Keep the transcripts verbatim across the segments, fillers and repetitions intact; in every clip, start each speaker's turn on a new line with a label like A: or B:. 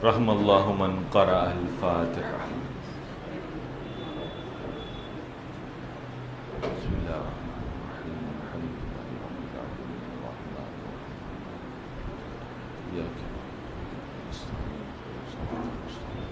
A: رحم الله من قرأ الفاتحة. بسم الله الرحمن الرحيم. الحمد لله رب العالمين الرحمن الرحيم إياك نستعين صراط المستقيم.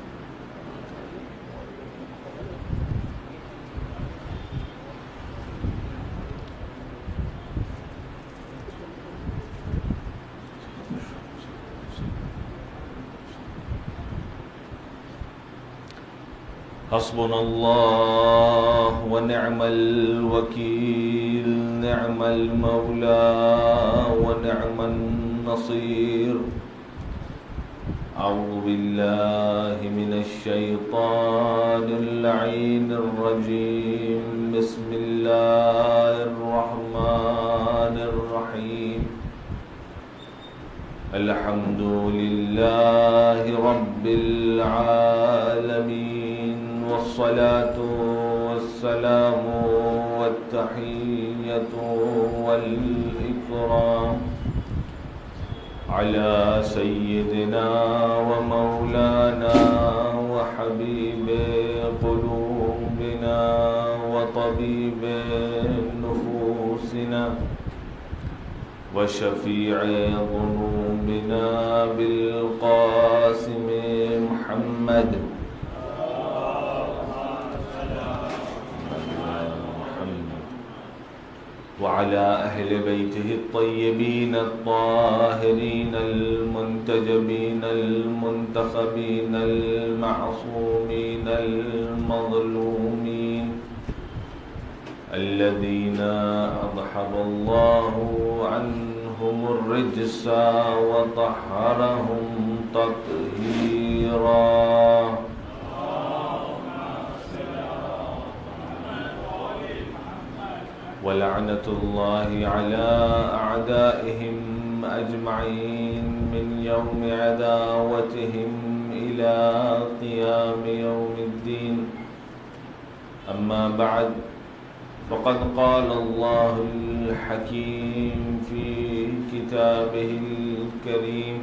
A: حسبنا الله ونعم الوكيل، نعم المولى ونعم النصير. أعوذ بالله من الشيطان اللعين الرجيم. بسم الله الرحمن الرحيم. الحمد لله رب العالمين، والصلاة والسلام والتحية والإكرام على سيدنا ومولانا وحبيب قلوبنا وطبيب نفوسنا وشفيع ذنوبنا بالقاسم محمد وعلى أهل بيته الطيبين الطاهرين المنتجبين المنتخبين المعصومين المظلومين الذين أذهب الله عنهم الرجس وطهرهم تطهيرا. ولعنة الله على أعدائهم أجمعين من يوم عداوتهم إلى قيام يوم الدين. أما بعد، فقد قال الله الحكيم في كتابه الكريم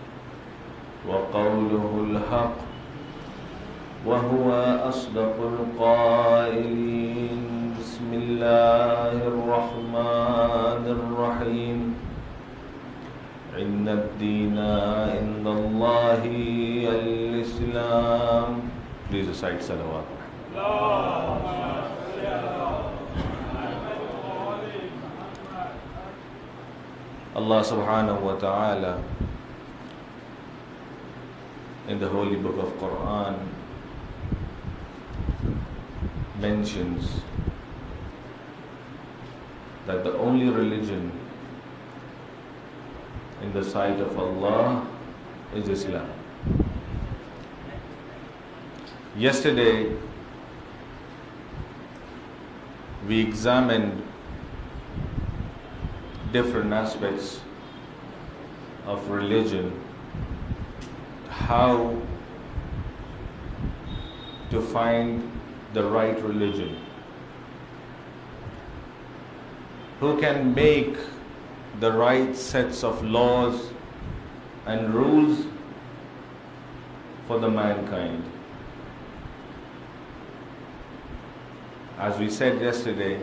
A: وقوله الحق وهو أصدق القائلين. بسم الله الرحمن الرحيم. إن الدين عند الله الإسلام. Please recite salawat. Allah subhanahu wa ta'ala in the holy book of Quran mentions that the only religion in the sight of Allah is Islam. Yesterday we examined different aspects of religion, how to find the right religion, who can make the right sets of laws and rules for the mankind. As we said yesterday,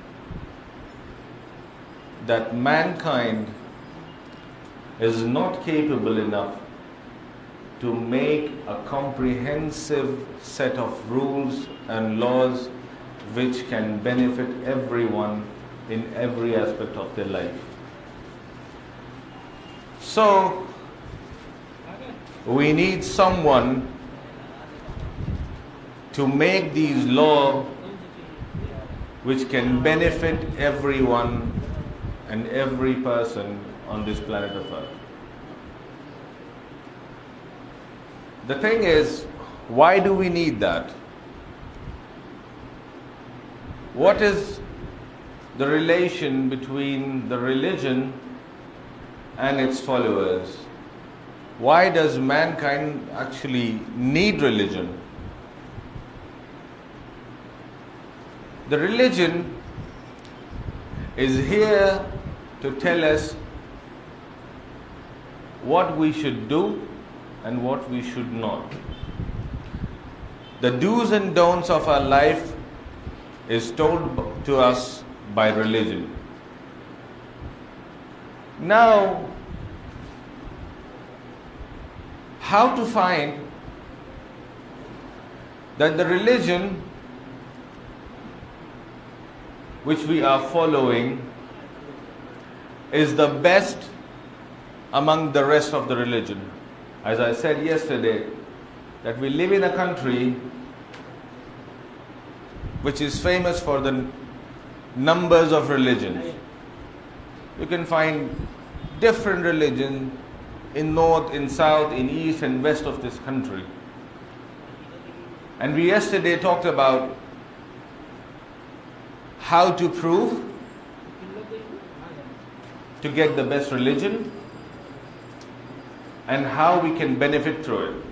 A: that mankind is not capable enough to make a comprehensive set of rules and laws which can benefit everyone in every aspect of their life. So, we need someone to make these laws which can benefit everyone and every person on this planet of Earth. The thing is, why do we need that? What is the relation between the religion and its followers? Why does mankind actually need religion? The religion is here to tell us what we should do and what we should not. The do's and don'ts of our life is told to us by religion. Now, how to find that the religion which we are following is the best among the rest of the religion? As I said yesterday, that we live in a country which is famous for the numbers of religions. You can find different religions in north, in south, in east and west of this country. And we yesterday talked about how to prove to get the best religion and how we can benefit through it.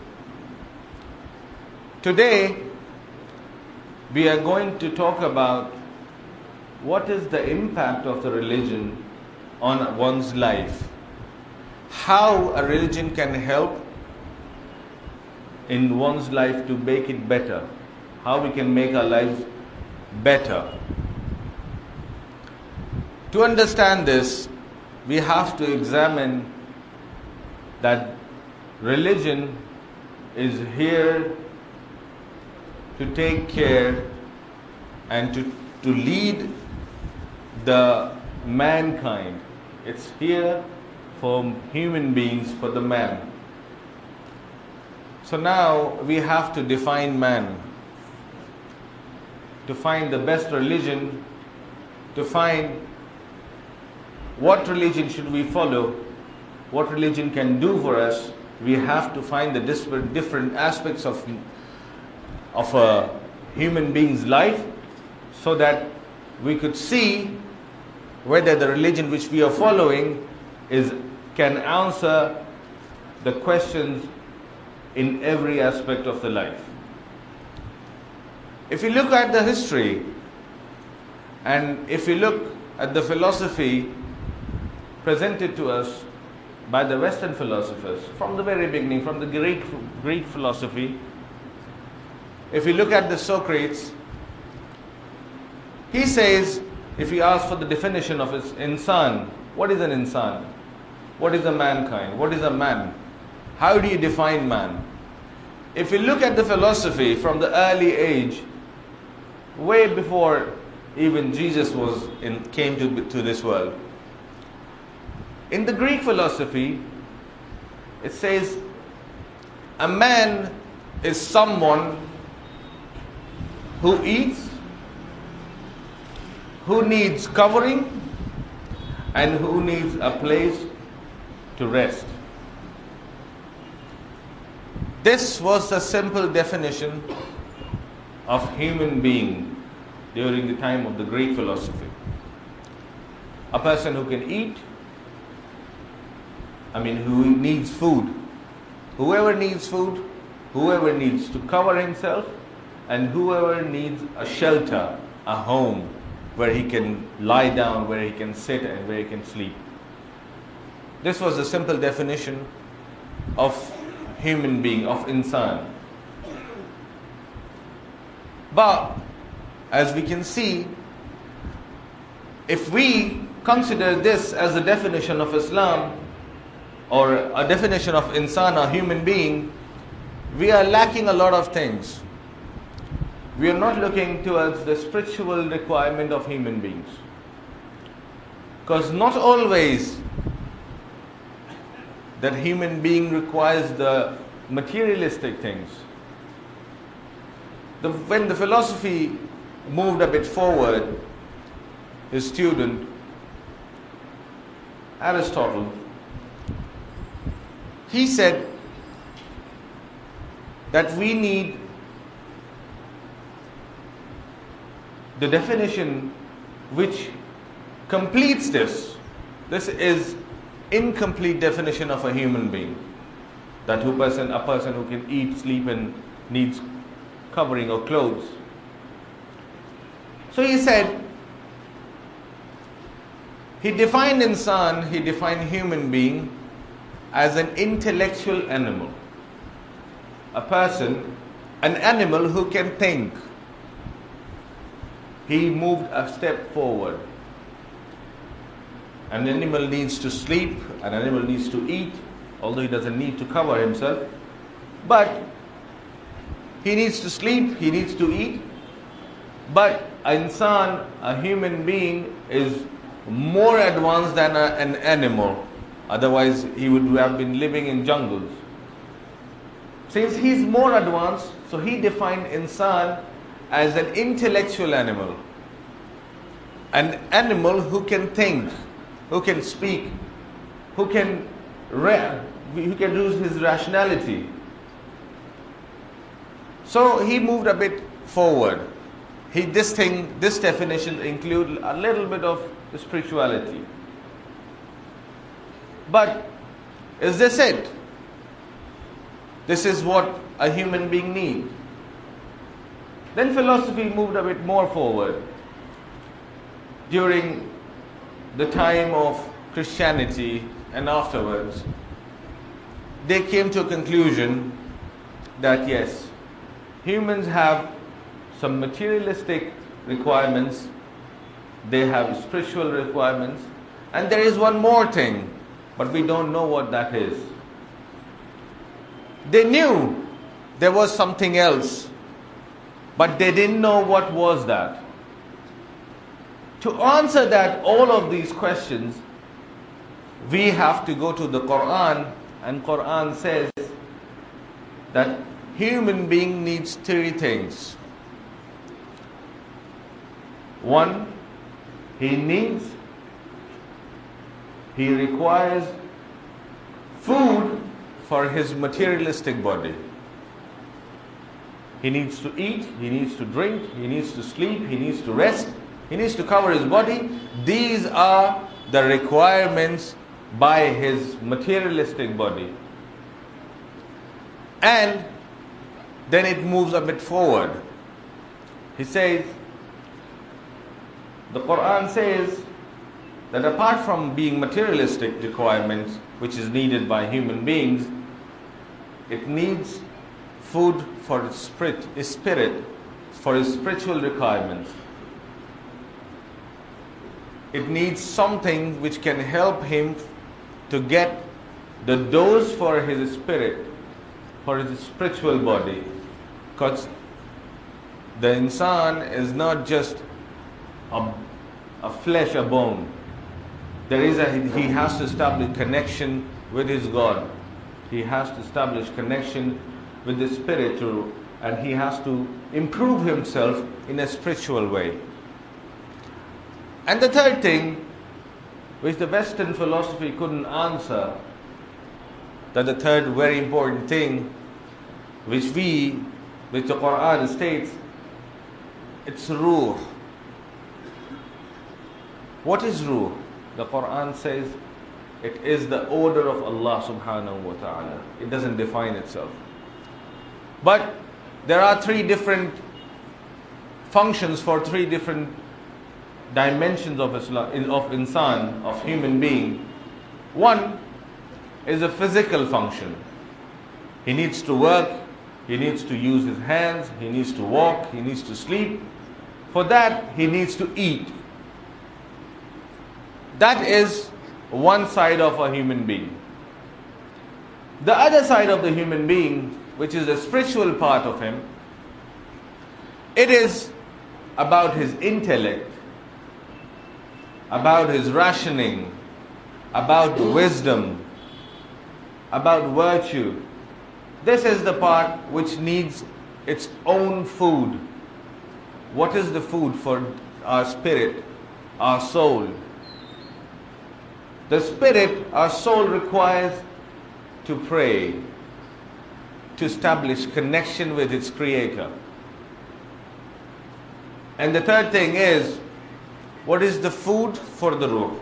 A: Today, we are going to talk about what is the impact of the religion on one's life, how a religion can help in one's life to make it better, how we can make our lives better. To understand this, we have to examine that religion is here to take care and to, to lead the mankind. It's here for human beings, for the man. So now we have to define man, to find the best religion, to find what religion should we follow, what religion can do for us. We have to find the different, different aspects of, of a human being's life so that we could see whether the religion which we are following is can answer the questions in every aspect of the life. If you look at the history and if you look at the philosophy presented to us by the Western philosophers from the very beginning, from the Greek, Greek philosophy, if you look at the Socrates, he says, if you ask for the definition of his insan, what is an insan? What is a mankind? What is a man? How do you define man? If you look at the philosophy from the early age, way before even Jesus was in, came to, to this world, in the Greek philosophy, it says a man is someone who eats, who needs covering, and who needs a place to rest. This was the simple definition of human being during the time of the Greek philosophy. A person who can eat, I mean who needs food. Whoever needs food, whoever needs to cover himself, and whoever needs a shelter, a home where he can lie down, where he can sit and where he can sleep. This was the simple definition of human being, of insan. But as we can see, if we consider this as a definition of Islam or a definition of insan, a human being, we are lacking a lot of things. We are not looking towards the spiritual requirement of human beings. Because not always that human being requires the materialistic things. The, when the philosophy moved a bit forward, his student, Aristotle, he said that we need the definition which completes this. This is incomplete definition of a human being. That who person, a person who can eat, sleep and needs covering or clothes. So he said, he defined insan, he defined human being as an intellectual animal. a person, an animal who can think. He moved a step forward. An animal needs to sleep, an animal needs to eat, although he doesn't need to cover himself. But he needs to sleep, he needs to eat. But an insan, a human being, is more advanced than a, an animal. Otherwise, he would have been living in jungles. Since he's more advanced, so he defined insan as an intellectual animal. An animal who can think, who can speak, who can re- who can use his rationality. So he moved a bit forward. He this thing, this definition include a little bit of spirituality. But is this it? This is what a human being needs. Then philosophy moved a bit more forward. During the time of Christianity and afterwards, they came to a conclusion that yes, humans have some materialistic requirements, they have spiritual requirements, and there is one more thing, but we don't know what that is. They knew there was something else, but they didn't know what was that. To answer that, all of these questions, we have to go to the Quran, and Quran says that human being needs three things. One, he needs, he requires food for his materialistic body. He needs to eat, he needs to drink, he needs to sleep, he needs to rest, he needs to cover his body. These are the requirements by his materialistic body. And then it moves a bit forward. He says, the Quran says that apart from being materialistic requirements, which is needed by human beings, it needs food for its spirit, its spirit, for its spiritual requirements. It needs something which can help him to get the dose for his spirit, for his spiritual body. Because the insan is not just a, a flesh, a bone. There is a, he has to establish connection with his God. He has to establish connection with the spiritual, and he has to improve himself in a spiritual way. And the third thing, which the Western philosophy couldn't answer, that the third very important thing, which we, which the Quran states, it's ruh. What is ruh? The Quran says it is the order of Allah subhanahu wa ta'ala. It doesn't define itself. But there are three different functions for three different dimensions of Islam, of insan, of human being. One is a physical function. He needs to work, he needs to use his hands, he needs to walk, he needs to sleep. For that, he needs to eat. That is one side of a human being. The other side of the human being, which is the spiritual part of him, it is about his intellect, about his rationing, about wisdom, about virtue. This is the part which needs its own food. What is the food for our spirit, our soul? The spirit, our soul, requires to pray, to establish connection with its creator. And the third thing is, what is the food for the ruh?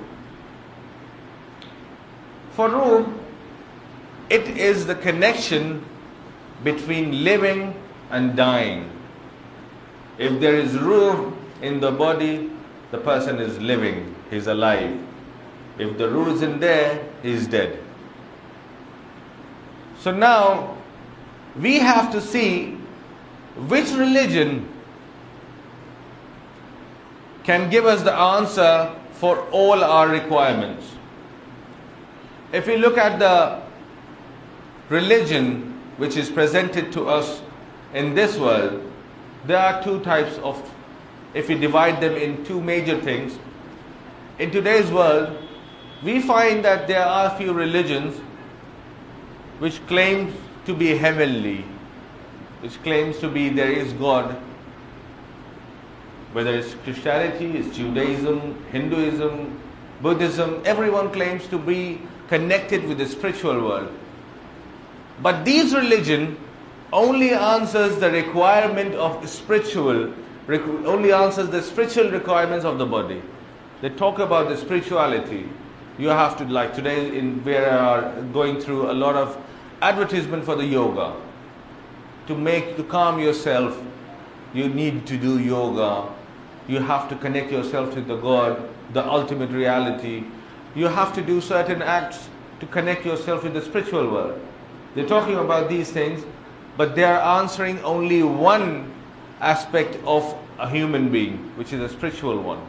A: For ruh, it is the connection between living and dying. If there is ruh in the body, the person is living, he's alive. If the ruh isn't there, he is dead. So now, we have to see which religion can give us the answer for all our requirements. If we look at the religion which is presented to us in this world, there are two types of, if we divide them in two major things. In today's world, we find that there are few religions which claim to be heavenly, which claims to be there is God. Whether it's Christianity, it's Judaism, Hinduism, Buddhism, everyone claims to be connected with the spiritual world. But these religion only answers the requirement of spiritual, only answers the spiritual requirements of the body. They talk about the spirituality. You have to, like today, in we are going through a lot of advertisement for the yoga. To make, to calm yourself, you need to do yoga. You have to connect yourself to the God, the ultimate reality. You have to do certain acts to connect yourself with the spiritual world. They're talking about these things, but they are answering only one aspect of a human being, which is a spiritual one.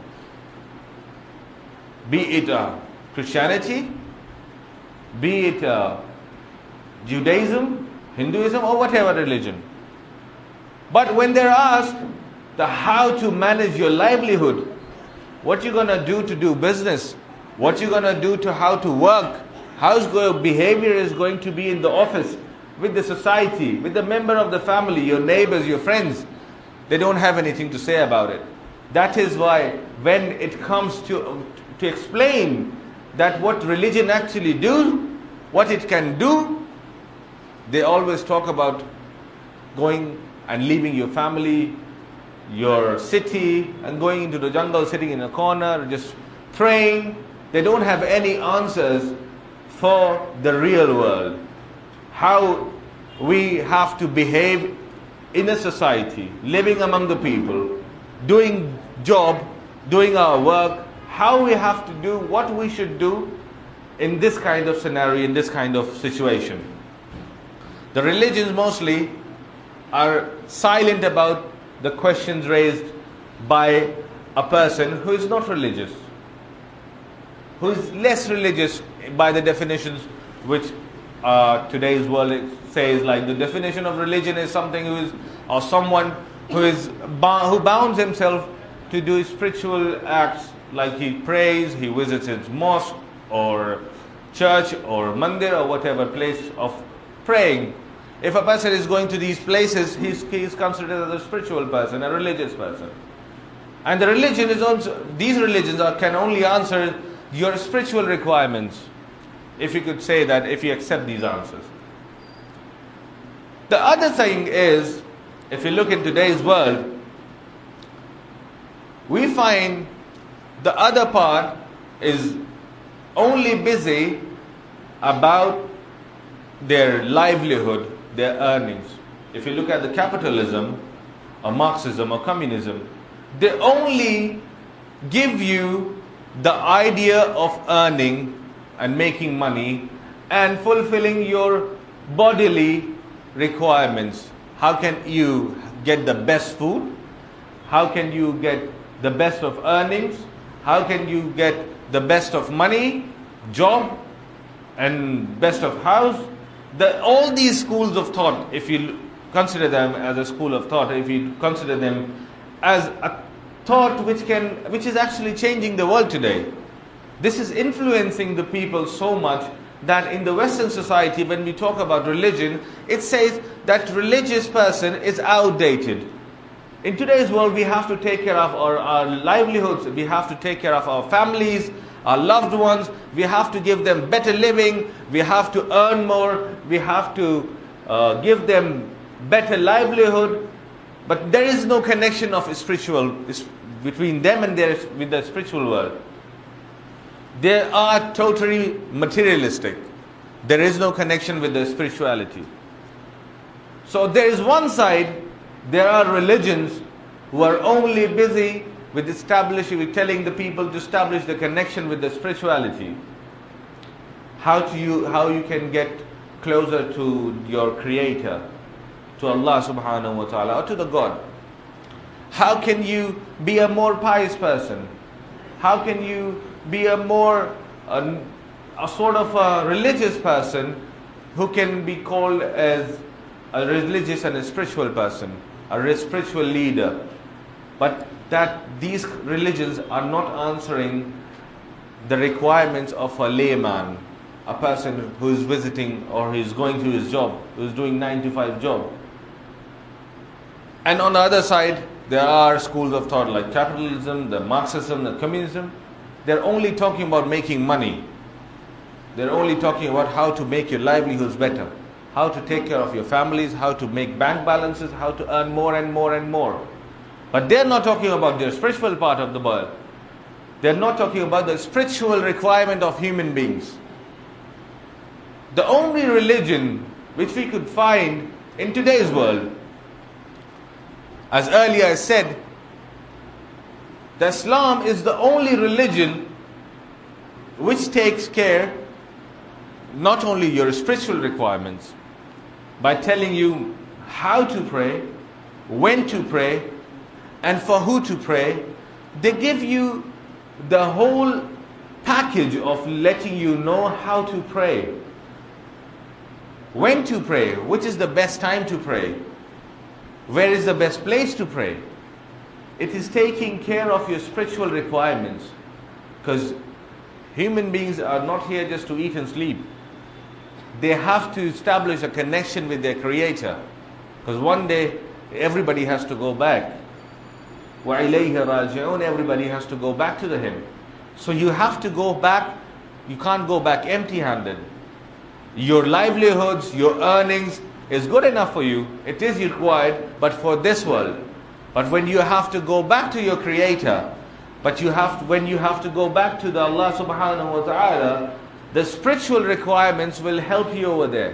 A: Be it a Christianity, be it a Judaism, Hinduism, or whatever religion. But when they're asked the how to manage your livelihood, what you're gonna do to do business, what you're gonna do to how to work, how your behavior is going to be in the office, with the society, with the member of the family, your neighbors, your friends, they don't have anything to say about it. That is why when it comes to to explain that what religion actually do, what it can do, they always talk about going and leaving your family, your city, and going into the jungle, sitting in a corner, just praying. They don't have any answers for the real world. How we have to behave in a society, living among the people, doing job, doing our work, how we have to do, what we should do in this kind of scenario, in this kind of situation. The religions mostly are silent about the questions raised by a person who is not religious, who is less religious by the definitions which uh, today's world says, like the definition of religion is something who is, or someone who is who bounds himself to do spiritual acts, like he prays, he visits his mosque or church or mandir or whatever place of praying. If a person is going to these places, he's, he is considered as a spiritual person, a religious person. And the religion is also, these religions are, can only answer your spiritual requirements, if you could say that, if you accept these answers. The other thing is, if you look in today's world, we find the other part is only busy about their livelihood, their earnings. If you look at the capitalism, or Marxism, or communism, they only give you the idea of earning and making money and fulfilling your bodily requirements. How can you get the best food? How can you get the best of earnings? How can you get the best of money, job, and best of house? The, all these schools of thought, if you consider them as a school of thought, if you consider them as a thought which can, which is actually changing the world today. This is influencing the people so much that in the Western society, when we talk about religion, it says that religious person is outdated. In today's world, we have to take care of our, our livelihoods, we have to take care of our families, our loved ones, we have to give them better living, we have to earn more, we have to uh, give them better livelihood. But there is no connection of spiritual between them and their with the spiritual world. They are totally materialistic. There is no connection with the spirituality. So there is one side, there are religions who are only busy with establishing, with telling the people to establish the connection with the spirituality. How to you, how you can get closer to your Creator. to Allah subhanahu wa ta'ala or to the God? How can you be a more pious person? How can you be a more, a, a sort of a religious person who can be called as a religious and a spiritual person, a spiritual leader? But that these religions are not answering the requirements of a layman, a person who is visiting or who is going to his job, who is doing nine to five job. And on the other side, there are schools of thought like capitalism, the Marxism, the communism. They're only talking about making money. They're only talking about how to make your livelihoods better, how to take care of your families, how to make bank balances, how to earn more and more and more. But they're not talking about their spiritual part of the world. They're not talking about the spiritual requirement of human beings. The only religion which we could find in today's world, as earlier I said, that Islam is the only religion which takes care not only your spiritual requirements by telling you how to pray, when to pray, and for who to pray. They give you the whole package of letting you know how to pray, when to pray, which is the best time to pray, where is the best place to pray. It is taking care of your spiritual requirements, because human beings are not here just to eat and sleep. They have to establish a connection with their Creator, because one day everybody has to go back. وَإِلَيْهِ رَاجِعُونَ. Everybody has to go back to the Him. So you have to go back. You can't go back empty-handed. Your livelihoods, your earnings is good enough for you. It is required, but for this world. But when you have to go back to your Creator, but you have to, when you have to go back to the Allah subhanahu wa ta'ala, the spiritual requirements will help you over there.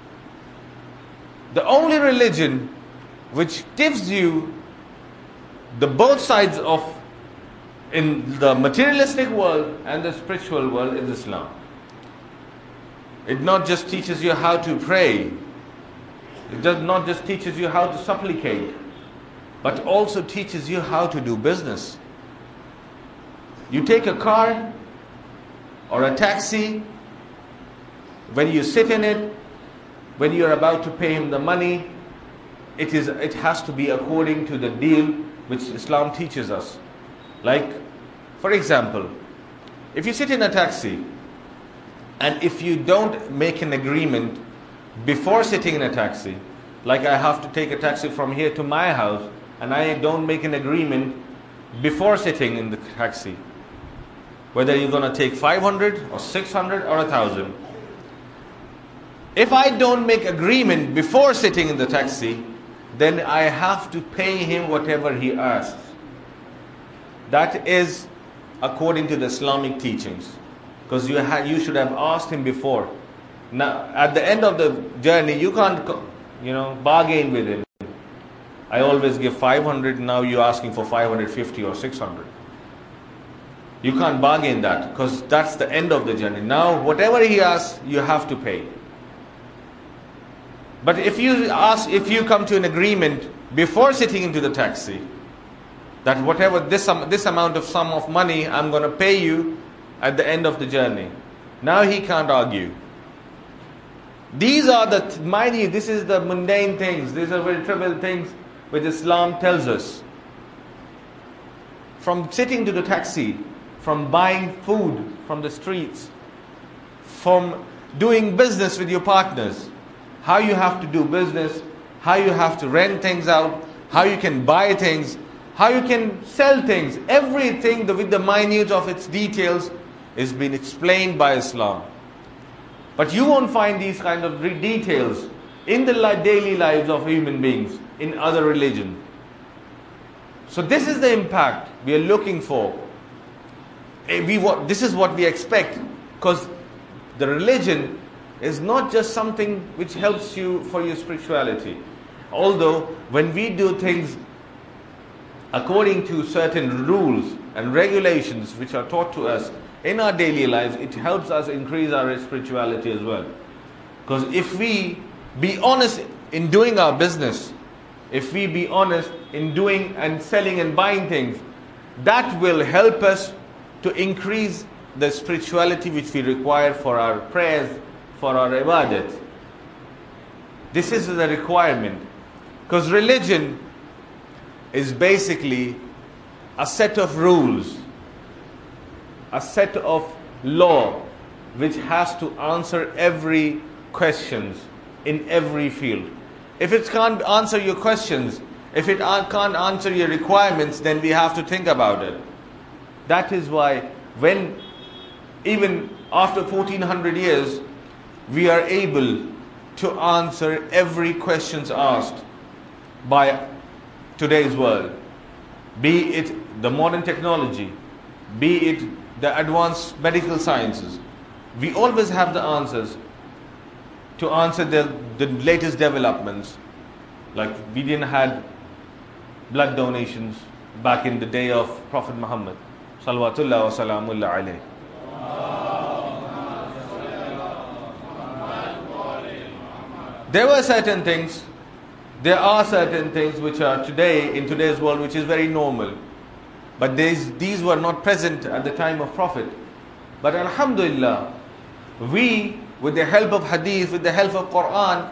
A: The only religion which gives you the both sides of in the materialistic world and the spiritual world is Islam. It not just teaches you how to pray. It does not just teaches you how to supplicate, but also teaches you how to do business. You take a car or a taxi, when you sit in it, when you're about to pay him the money, it is it has to be according to the deal which Islam teaches us. Like, for example, if you sit in a taxi and if you don't make an agreement before sitting in a taxi, like I have to take a taxi from here to my house and I don't make an agreement before sitting in the taxi, whether you're going to take five hundred or six hundred or one thousand. If I don't make agreement before sitting in the taxi, then I have to pay him whatever he asks. That is according to the Islamic teachings, because you ha- you should have asked him before. Now, at the end of the journey, you can't, you know, bargain with him. I always give five hundred. Now you're asking for five hundred fifty or six hundred. You can't bargain that, because that's the end of the journey. Now, whatever he asks, you have to pay. But if you ask, if you come to an agreement before sitting into the taxi, that whatever this um, this amount of sum of money I'm going to pay you at the end of the journey, now he can't argue. These are the minute. This is the mundane things. These are very trivial things which Islam tells us. From sitting to the taxi, from buying food from the streets, from doing business with your partners, how you have to do business, how you have to rent things out, how you can buy things, how you can sell things. Everything with the minute of its details is being explained by Islam. But you won't find these kind of details in the daily lives of human beings in other religions. So this is the impact we are looking for. We, this is what we expect, because the religion is not just something which helps you for your spirituality. Although when we do things according to certain rules and regulations which are taught to us in our daily lives, it helps us increase our spirituality as well. Because if we be honest in doing our business, if we be honest in doing and selling and buying things, that will help us to increase the spirituality which we require for our prayers, for our ibadat. This is the requirement. Because religion is basically a set of rules, a set of law which has to answer every questions in every field. If it can't answer your questions, if it can't answer your requirements, then we have to think about it. That is why when even after fourteen hundred years, we are able to answer every questions asked by today's world. Be it the modern technology, be it the advanced medical sciences. We always have the answers to answer the, the latest developments. Like we didn't have blood donations back in the day of Prophet Muhammad. Salawatullah wa salamullah alayhi. There were certain things, there are certain things which are today, in today's world, which is very normal. But these, these were not present at the time of Prophet. But alhamdulillah, we, with the help of hadith, with the help of Quran,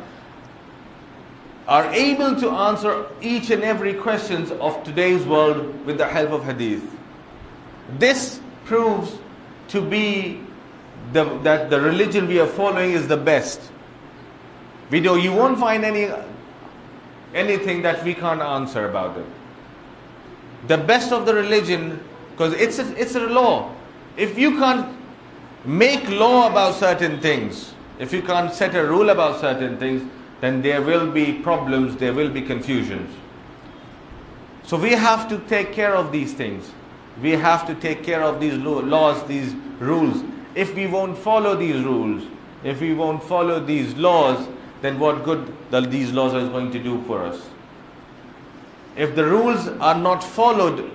A: are able to answer each and every questions of today's world with the help of hadith. This proves to be the, that the religion we are following is the best. We do, you won't find any anything that we can't answer about it. The best of the religion, because it's a, it's a law. If you can't make law about certain things, if you can't set a rule about certain things, then there will be problems, there will be confusions. So we have to take care of these things. We have to take care of these laws, these rules. If we won't follow these rules, if we won't follow these laws, then what good that these laws are going to do for us? If the rules are not followed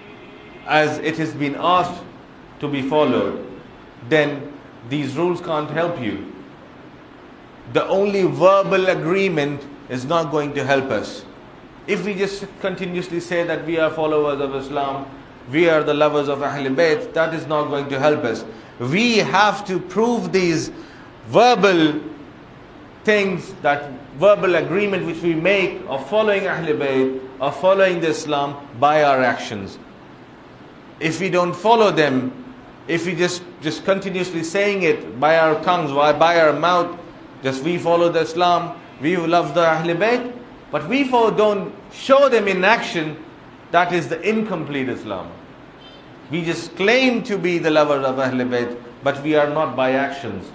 A: as it has been asked to be followed, then these rules can't help you. The only verbal agreement is not going to help us. If we just continuously say that we are followers of Islam, we are the lovers of Ahlul Bayt, that is not going to help us. We have to prove these verbal things, that verbal agreement which we make of following Ahlul Bayt, of following the Islam, by our actions. If we don't follow them, if we just, just continuously saying it by our tongues, by our mouth, just we follow the Islam, we love the Ahlul Bayt, but we don't show them in action, that is the incomplete Islam. We just claim to be the lovers of Ahlul Bayt, but we are not by actions.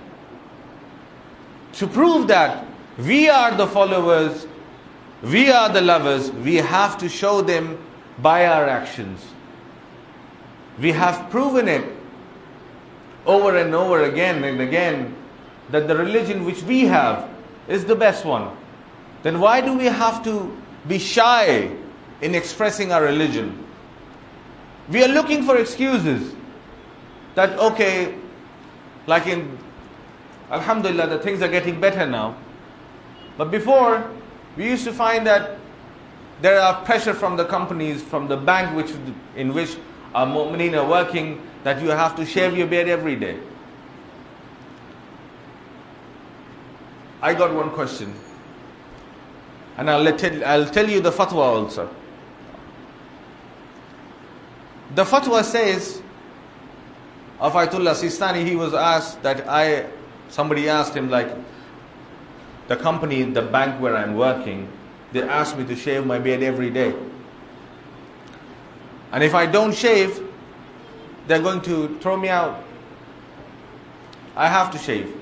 A: To prove that we are the followers, we are the lovers, we have to show them by our actions. We have proven it over and over again and again that the religion which we have is the best one. Then why do we have to be shy in expressing our religion? We are looking for excuses that, okay, like in Alhamdulillah, the things are getting better now. But before, we used to find that there are pressure from the companies, from the bank which in which our mu'mineen are working, that you have to shave your beard every day. I got one question, and I'll tell, I'll tell you the fatwa also. The fatwa says, of Ayatollah Sistani, he was asked that I, somebody asked him, like, the company, the bank where I'm working, they asked me to shave my beard every day. And if I don't shave, they're going to throw me out. I have to shave.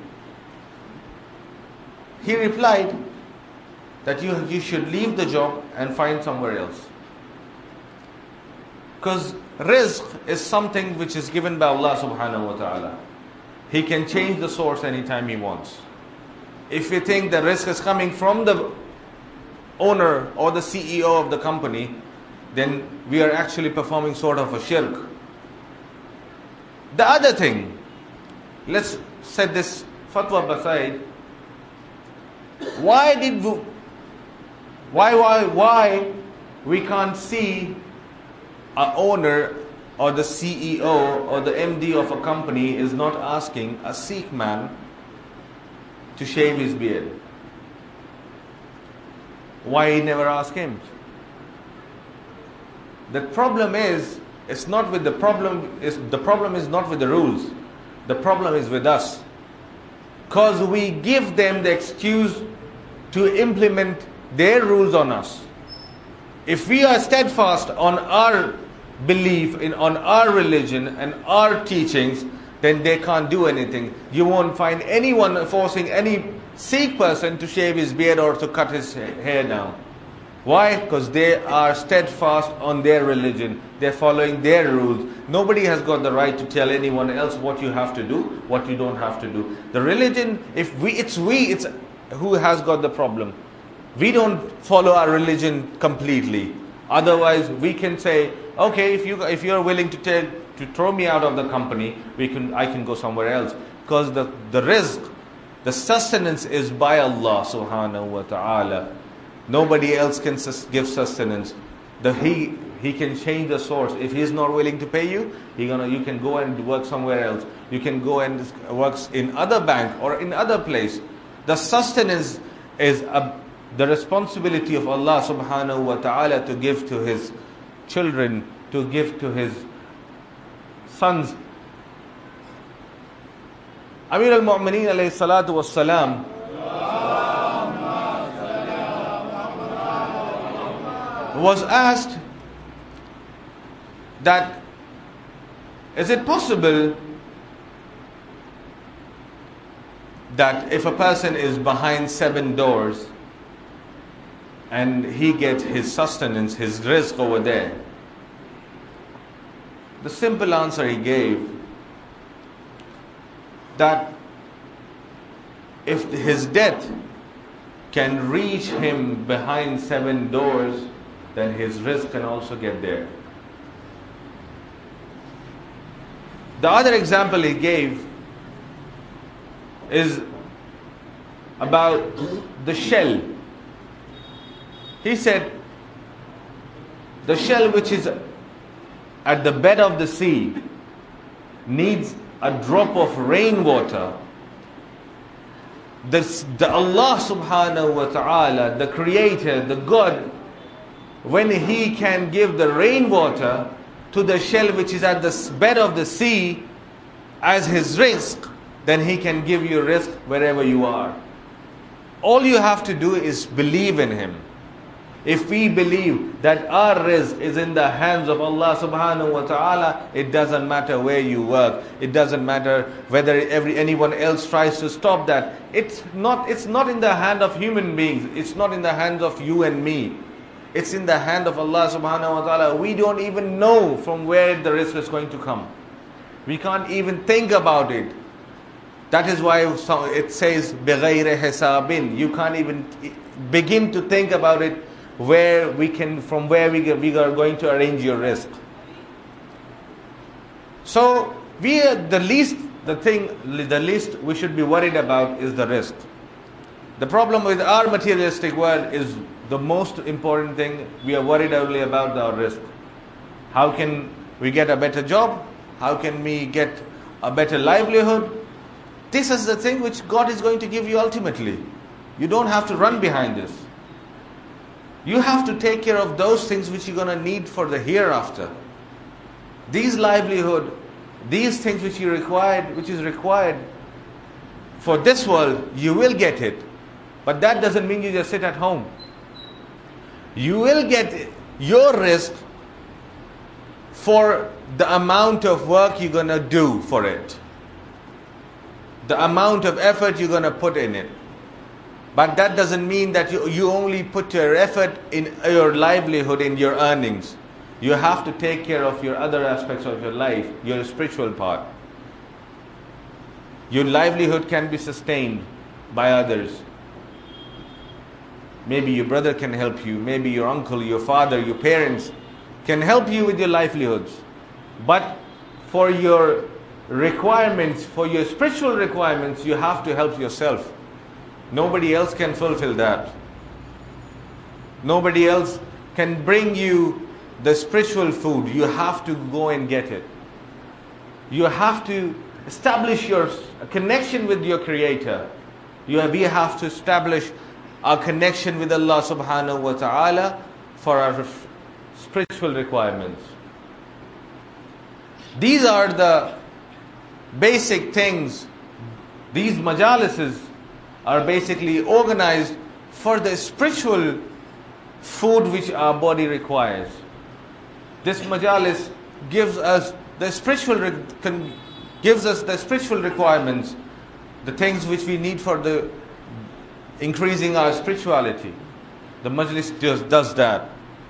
A: He replied that you, you should leave the job and find somewhere else. Because rizq is something which is given by Allah subhanahu wa ta'ala. He can change the source anytime He wants. If we think the rizq is coming from the owner or the C E O of the company, then we are actually performing sort of a shirk. The other thing, let's set this fatwa aside. Why did Why, why, why we can't see an owner or the C E O or the M D of a company is not asking a Sikh man to shave his beard? Why he never ask him? The problem is, it's not with the problem, is the problem is not with the rules. The problem is with us. Because we give them the excuse to implement their rules on us. If we are steadfast on our belief, in on our religion and our teachings, then they can't do anything. You won't find anyone forcing any Sikh person to shave his beard or to cut his hair down. Why? Because they are steadfast on their religion. They're following their rules. Nobody has got the right to tell anyone else what you have to do, what you don't have to do. The religion, if we, it's we, it's who has got the problem. We don't follow our religion completely. Otherwise, we can say, okay, if you if you're willing to take to throw me out of the company, we can I can go somewhere else. Because the the rizq, the sustenance is by Allah subhanahu wa ta'ala. Nobody else can sus- give sustenance. The he he can change the source. If he's not willing to pay you, he gonna you can go and work somewhere else. You can go and work in other bank or in other place. The sustenance is a, the responsibility of Allah subhanahu wa ta'ala to give to his children, to give to his sons. Amir al-Mu'mineen alayhi salatu was salam was asked that, is it possible that if a person is behind seven doors and he gets his sustenance, his rizq over there? The simple answer he gave, that if his death can reach him behind seven doors, then his rizq can also get there. The other example he gave is about the shell. He said, the shell which is at the bed of the sea needs a drop of rainwater. This, the Allah subhanahu wa ta'ala, the creator, the God, when he can give the rainwater to the shell which is at the bed of the sea as his rizq, then he can give you rizq wherever you are. All you have to do is believe in him. If we believe that our rizq is in the hands of Allah subhanahu wa ta'ala, it doesn't matter where you work. It doesn't matter whether every anyone else tries to stop that. It's not, it's not in the hand of human beings. It's not in the hands of you and me. It's in the hand of Allah subhanahu wa ta'ala. We don't even know from where the rizq is going to come. We can't even think about it. That is why it says بِغَيْرِ حِسَابٍ. You can't even begin to think about it, where we can, from where we, we are going to arrange your rizq. So we are the least, the thing, the least we should be worried about is the rizq. The problem with our materialistic world is the most important thing. We are worried only about our rizq. How can we get a better job? How can we get a better livelihood? This is the thing which God is going to give you ultimately. You don't have to run behind this. You have to take care of those things which you're going to need for the hereafter. These livelihood, these things which you required, which is required for this world, you will get it. But that doesn't mean you just sit at home. You will get your rizq for the amount of work you're going to do for it. The amount of effort you're going to put in it. But that doesn't mean that you, you only put your effort in your livelihood, in your earnings. You have to take care of your other aspects of your life, your spiritual part. Your livelihood can be sustained by others. Maybe your brother can help you. Maybe your uncle, your father, your parents can help you with your livelihoods. But for your requirements, for your spiritual requirements, you have to help yourself. Nobody else can fulfill that. Nobody else can bring you the spiritual food. You have to go and get it. You have to establish your connection with your Creator. You have, we have to establish our connection with Allah subhanahu wa ta'ala for our spiritual requirements. These are the basic things. These majalises are basically organized for the spiritual food which our body requires. This majalis gives us the spiritual gives us the spiritual requirements, the things which we need for the increasing our spirituality. The majlis does, does that.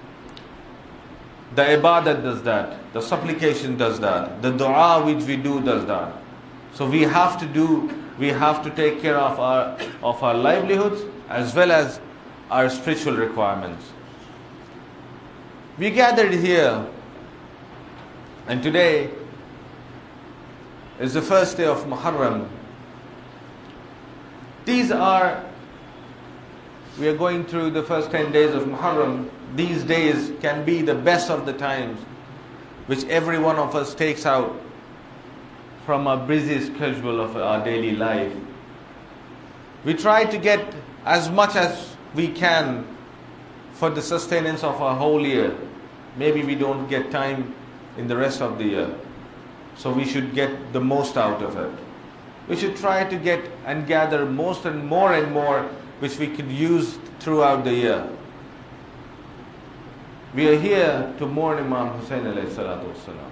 A: The ibadat does that. The supplication does that. The dua which we do does that. So we have to do, we have to take care of our of our livelihoods as well as our spiritual requirements. We gathered here, and today is the first day of Muharram. These are, we are going through the first ten days of Muharram. These days can be the best of the times which every one of us takes out from our busy schedule of our daily life. We try to get as much as we can for the sustenance of our whole year. Maybe we don't get time in the rest of the year. So we should get the most out of it. We should try to get and gather most and more and more which we could use throughout the year. We are here to mourn Imam Hussain alayhi salatu wasalam.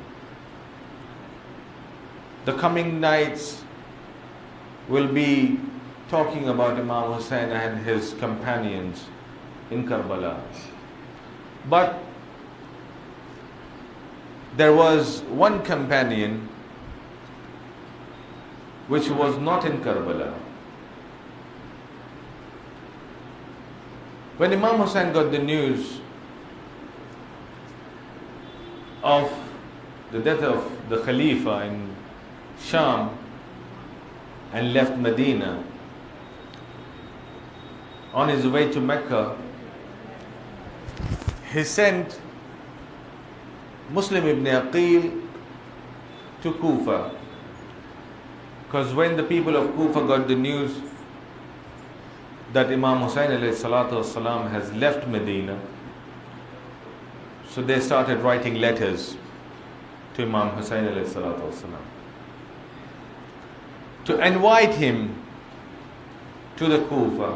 A: The coming nights will be talking about Imam Hussain and his companions in Karbala. But there was one companion which was not in Karbala. When Imam Hussain got the news of the death of the Khalifa in Sham and left Medina, on his way to Mecca, he sent Muslim ibn Aqil to Kufa. Because when the people of Kufa got the news that Imam Hussain alayhi salatu wasalam has left Medina, so they started writing letters to Imam Hussain alayhi salatu wasalam to invite him to the Kufa,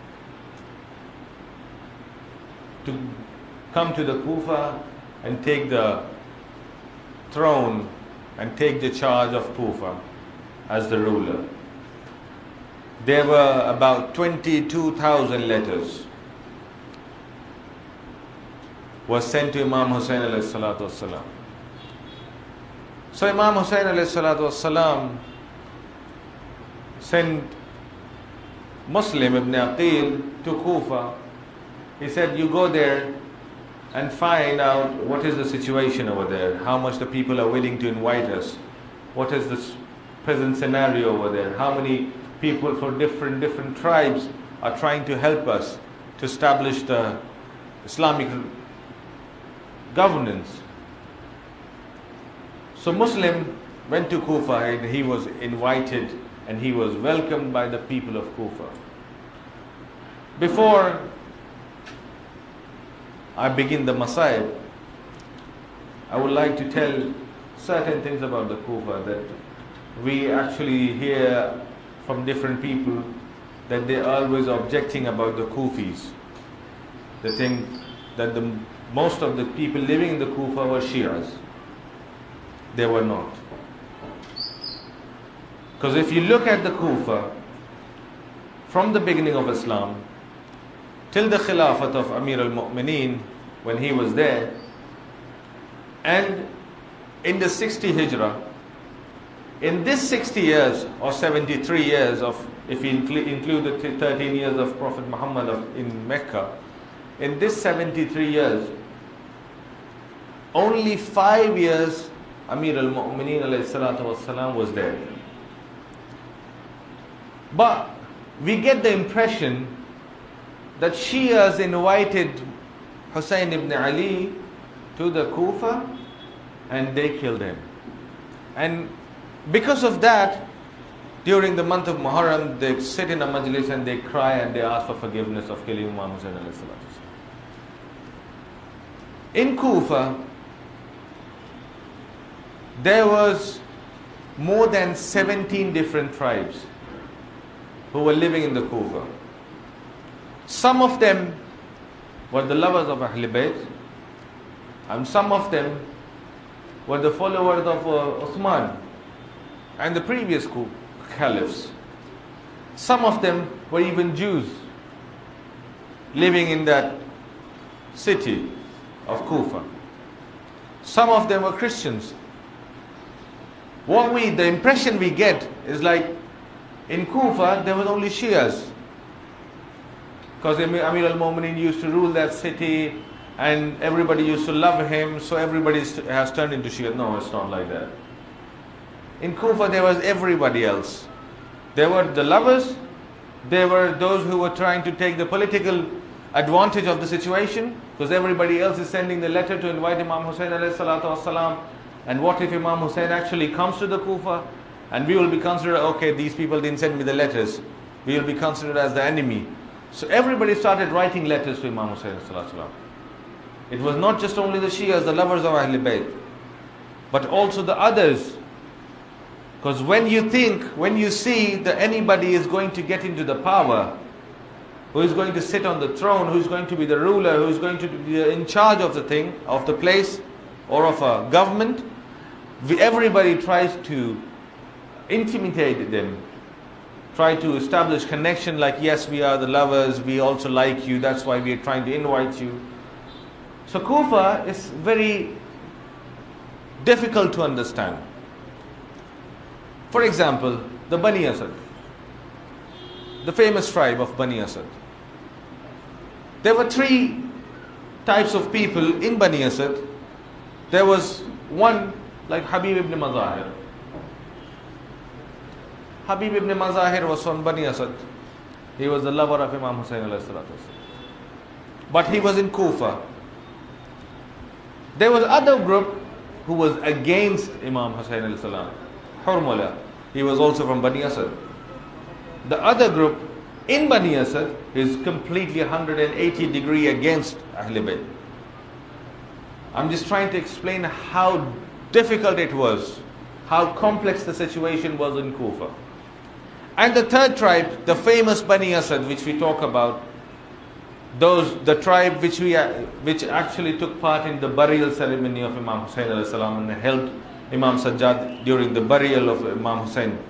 A: to come to the Kufa and take the throne and take the charge of Kufa as the ruler. There were about twenty-two thousand letters was sent to Imam Hussain alayhi salatu wasalam. So Imam Hussain alayhi salatu wasalam sent Muslim ibn Aqil to Kufa. He said, you go there and find out what is the situation over there, how much the people are willing to invite us, what is the present scenario over there, how many people for different different tribes are trying to help us to establish the Islamic governance. So Muslim went to Kufa and he was invited and he was welcomed by the people of Kufa. Before I begin the Masaib, I would like to tell certain things about the Kufa that we actually hear from different people, that they are always objecting about the Kufis. They think that the most of the people living in the Kufa were Shias. They were not. Because if you look at the Kufa, from the beginning of Islam till the Khilafat of Amir al-Mu'mineen, when he was there, and in the sixty Hijrah, in this sixty years or seventy-three years of, if we include the thirteen years of Prophet Muhammad of, in Mecca, in this seventy-three years, only five years Amir al-Mu'mineen alayhi salatu wasalam was there. But we get the impression that Shias invited Hussein ibn Ali to the Kufa and they killed him. And because of that, during the month of Muharram, they sit in a majlis and they cry and they ask for forgiveness of killing Imam Hussein alayhi salatu. In Kufa, there was more than seventeen different tribes who were living in the Kufa. Some of them were the lovers of Ahl Bayt, and some of them were the followers of uh, Uthman and the previous caliphs. Some of them were even Jews living in that city of Kufa. Some of them were Christians. What we, the impression we get is like in Kufa there was only Shias, because Amir al-Mu'minin used to rule that city and everybody used to love him, so everybody has turned into Shia. No, it's not like that. In Kufa there was everybody else. There were the lovers, there were those who were trying to take the political advantage of the situation, because everybody else is sending the letter to invite Imam Hussein alayhi salatu wasalam. And what if Imam Hussein actually comes to the Kufa and we will be considered, okay, these people didn't send me the letters, we will be considered as the enemy. So everybody started writing letters to Imam Hussein alayhi salatu wasalam. It was not just only the Shias, the lovers of Ahl Bayt, but also the others. Because when you think, when you see that anybody is going to get into the power, who is going to sit on the throne, who is going to be the ruler, who is going to be in charge of the thing, of the place, or of a government, we, everybody tries to intimidate them, try to establish connection like, yes, we are the lovers, we also like you, that's why we are trying to invite you. So Kufa is very difficult to understand. For example, the Bani Asad, the famous tribe of Bani Asad. There were three types of people in Bani Asad. There was one like Habib ibn Mazahir. Habib ibn Mazahir was from Bani Asad. He was the lover of Imam Hussein alayhi salatu wasalam. But he was in Kufa. There was other group who was against Imam Hussein alayhi salam. Hurmula. He was also from Bani Asad. The other group in Bani Asad is completely one hundred eighty degree against Ahl Bayt. I'm just trying to explain how difficult it was, how complex the situation was in Kufa. And the third tribe, the famous Bani Asad, which we talk about, those the tribe which we which actually took part in the burial ceremony of Imam Hussein alayhi salam and helped Imam Sajjad during the burial of Imam Hussein.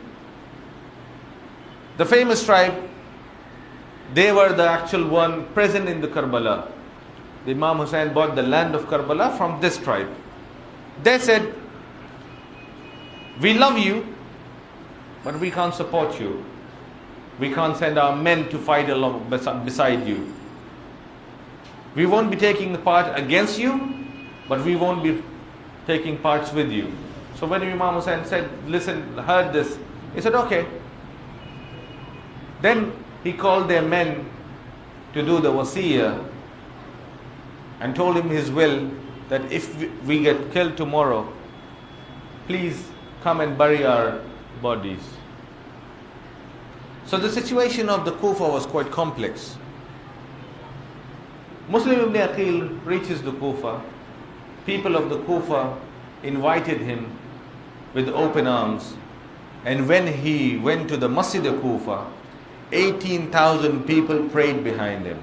A: The famous tribe, they were the actual one present in the Karbala. The Imam Hussein bought the land of Karbala from this tribe. They said, we love you, but we can't support you. We can't send our men to fight along beside you. We won't be taking the part against you, but we won't be taking parts with you. So when Imam Hussein said, listen, heard this, he said, okay. Then he called their men to do the wasiyah and told him his will that if we get killed tomorrow, please come and bury our bodies. So the situation of the Kufa was quite complex. Muslim ibn Aqil reaches the Kufa. People of the Kufa invited him with open arms. And when he went to the Masjid of Kufa, eighteen thousand people prayed behind him.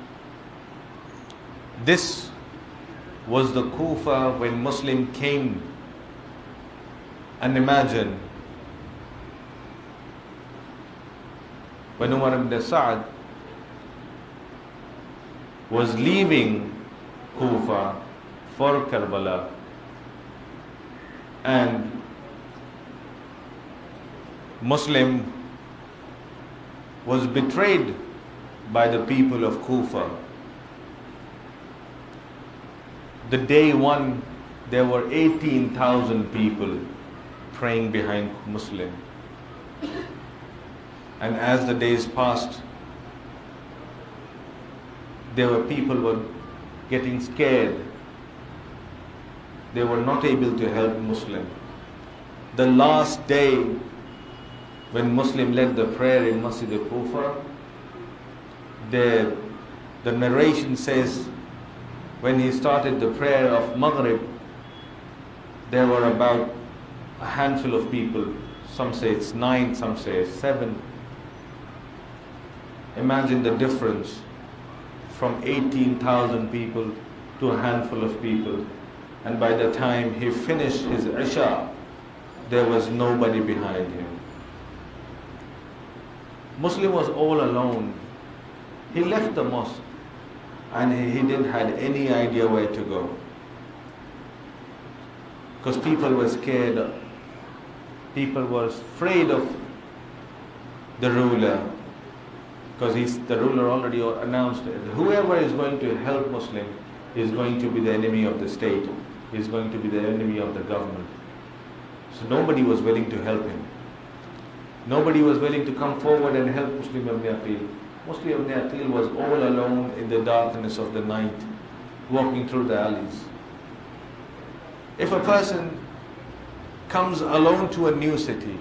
A: This was the Kufa when Muslim came. And imagine, when Umar ibn Sa'd was leaving Kufa for Karbala, and Muslim was betrayed by the people of Kufa. The day one, there were eighteen thousand people praying behind Muslim. And as the days passed, there were people were getting scared. They were not able to help Muslim. The last day when Muslim led the prayer in Masjid al-Kufa, the, the narration says when he started the prayer of Maghrib, there were about a handful of people. Some say it's nine, some say it's seven. Imagine the difference from eighteen thousand people to a handful of people. And by the time he finished his Isha, there was nobody behind him. Muslim was all alone. He left the mosque and he, he didn't have any idea where to go. Because people were scared. People were afraid of the ruler. Because he's, the ruler already announced it. Whoever is going to help Muslim is going to be the enemy of the state, is going to be the enemy of the government. So nobody was willing to help him. Nobody was willing to come forward and help Muslim ibn Aqil. Muslim ibn Aqil was all alone in the darkness of the night, walking through the alleys. If a person comes alone to a new city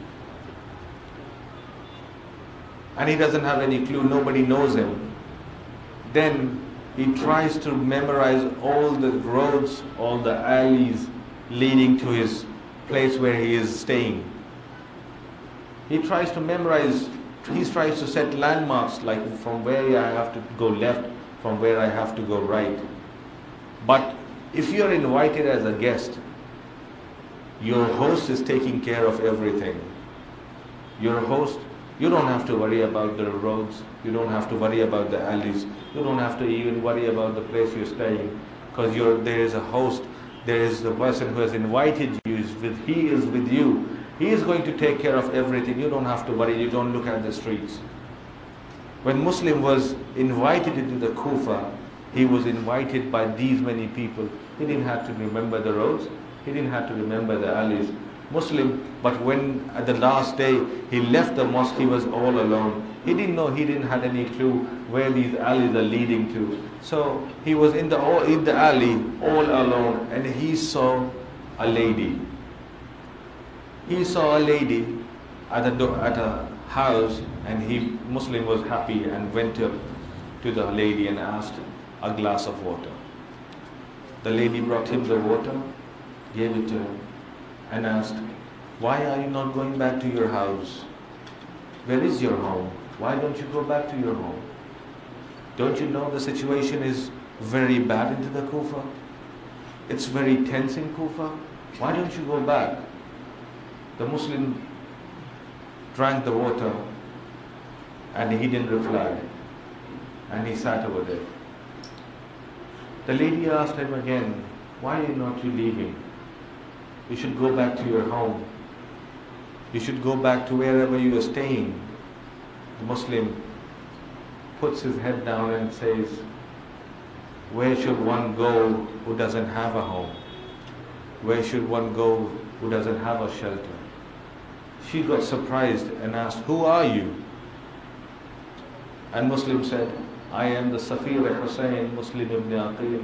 A: and he doesn't have any clue, nobody knows him, then he tries to memorize all the roads, all the alleys leading to his place where he is staying. He tries to memorize, he tries to set landmarks, like from where I have to go left, from where I have to go right. But if you're invited as a guest, your host is taking care of everything. Your host, you don't have to worry about the roads, you don't have to worry about the alleys, you don't have to even worry about the place you're staying, because you're, there is a host, there is the person who has invited you, is with, he is with you. He is going to take care of everything. You don't have to worry, you don't look at the streets. When Muslim was invited into the Kufa, he was invited by these many people. He didn't have to remember the roads, he didn't have to remember the alleys. Muslim, but when at the last day he left the mosque, he was all alone. He didn't know, he didn't have any clue where these alleys are leading to. So he was in the in the alley all alone, and he saw a lady. He saw a lady at a do- at a house, and he Muslim was happy and went up to the lady and asked a glass of water. The lady brought him the water, gave it to him, and asked, "Why are you not going back to your house? Where is your home? Why don't you go back to your home? Don't you know the situation is very bad into the Kufa? It's very tense in Kufa. Why don't you go back?" The Muslim drank the water and he didn't reply, and he sat over there. The lady asked him again, "Why are you not you leaving? You should go back to your home. You should go back to wherever you are staying." The Muslim puts his head down and says, "Where should one go who doesn't have a home? Where should one go who doesn't have a shelter?" She got surprised and asked, "Who are you?" And Muslim said, "I am the Safir Hussain, Muslim ibn Aqil.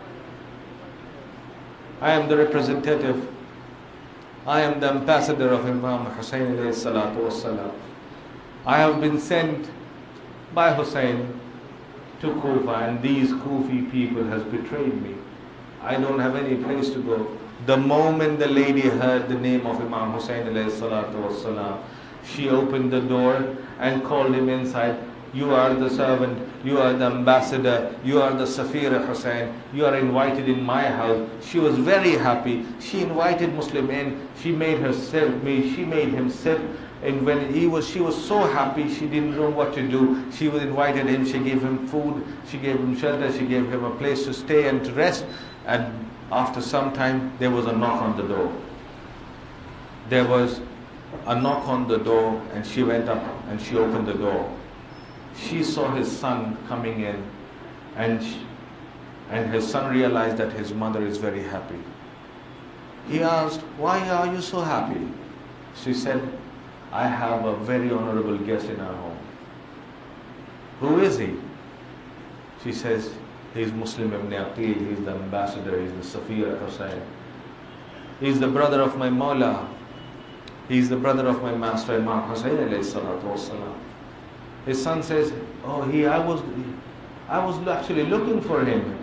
A: I am the representative. I am the ambassador of Imam Hussain alayhi salatu wassalam. I have been sent by Hussain to Kufa, and these Kufi people has betrayed me. I don't have any place to go." The moment the lady heard the name of Imam Hussain alayhi salatu wassalam, she opened the door and called him inside. "You are the servant, you are the ambassador, you are the Safir Hussain, you are invited in my house." She was very happy. She invited Muslim in, she made her sit, she made him sit, and when he was, she was so happy, she didn't know what to do. She was invited him, she gave him food, she gave him shelter, she gave him a place to stay and to rest. And after some time, there was a knock on the door. There was a knock on the door, and she went up and she opened the door. She saw his son coming in, and she, and his son realized that his mother is very happy. He asked, "Why are you so happy?" She said, "I have a very honorable guest in our home." "Who is he?" She says, he's Muslim ibn Aqil, he's the ambassador, he's the Safir Hussain. He's the brother of my Mawla. He's the brother of my master, Imam Hussain alayhi salatu wasalam. His son says, oh, he, I was, I was actually looking for him.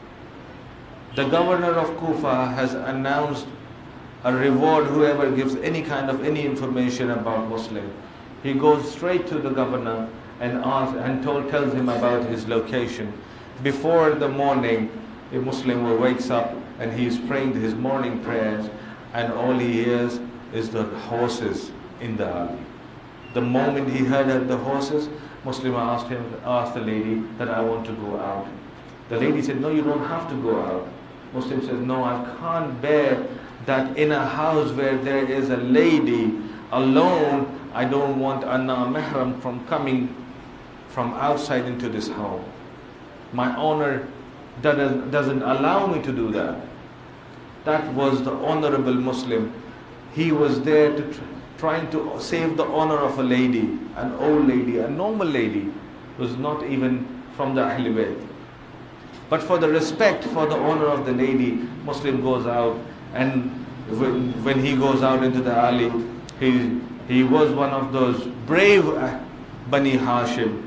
A: The governor of Kufa has announced a reward whoever gives any kind of any information about Muslim. He goes straight to the governor and asks and told, tells him about his location. Before the morning, a Muslim wakes up and he is praying his morning prayers, and all he hears is the horses in the alley. The moment he heard the horses, Muslim asked him, asked the lady that I want to go out. The lady said, no, you don't have to go out. Muslim says, no, I can't bear that in a house where there is a lady alone, I don't want a mahram from coming from outside into this home. My honor doesn't, doesn't allow me to do that. That was the honorable Muslim. He was there to tr trying to save the honor of a lady, an old lady, a normal lady, who's not even from the Ahl Bayt. But for the respect for the honor of the lady, Muslim goes out, and when, when he goes out into the alley, he, he was one of those brave Bani Hashim,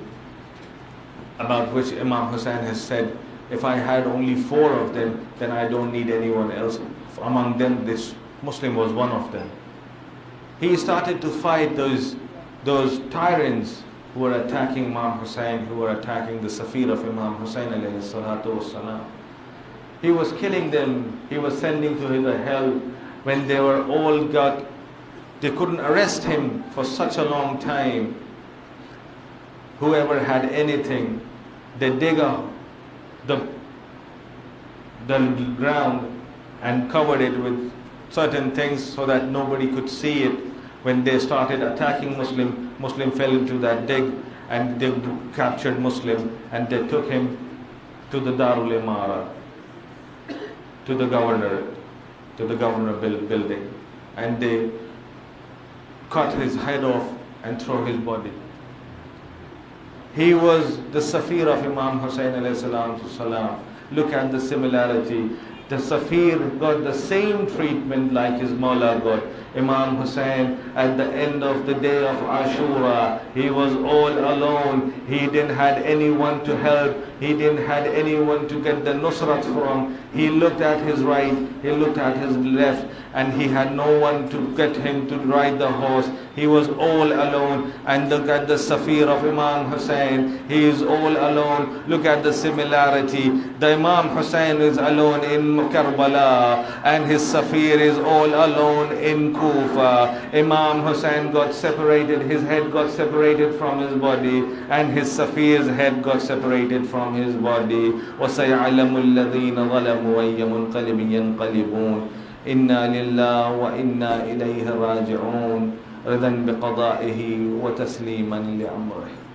A: about which Imam Hussain has said, if I had only four of them, then I don't need anyone else. Among them, this Muslim was one of them. He started to fight those, those tyrants who were attacking Imam Hussain, who were attacking the Safir of Imam Hussain alayhi salatu wassalam. He was killing them, he was sending to the hell. When they were all got, they couldn't arrest him for such a long time. Whoever had anything, they dig up the, the ground and covered it with certain things so that nobody could see it. When they started attacking Muslim, Muslim fell into that dig, and they captured Muslim, and they took him to the Darul Imara, to the governor, to the governor building, and they cut his head off and throw his body. He was the Safir of Imam Hussain alayhi salam. Look at the similarity. The Safir got the same treatment like his Mawla got. Imam Hussain, at the end of the day of Ashura, he was all alone. He didn't have anyone to help. He didn't have anyone to get the nusrat from. He looked at his right, he looked at his left, and he had no one to get him to ride the horse. He was all alone. And look at the Safir of Imam Hussain. He is all alone. Look at the similarity. The Imam Hussain is alone in Karbala, and his Safir is all alone in Kufa. Imam Hussain got separated, his head got separated from his body, and his Safir's head got separated from his body. وَسَيَعْلَمُ الَّذِينَ ظَلَمُوا أَيَّ مُنْقَلِبٍ يَنْقَلِبُونَ إِنَّا لِلَّهِ وَإِنَّا إِلَيْهِ رَاجِعُونَ رِضًا بِقَضَائِهِ وَتَسْلِيمًا لِأَمْرِهِ.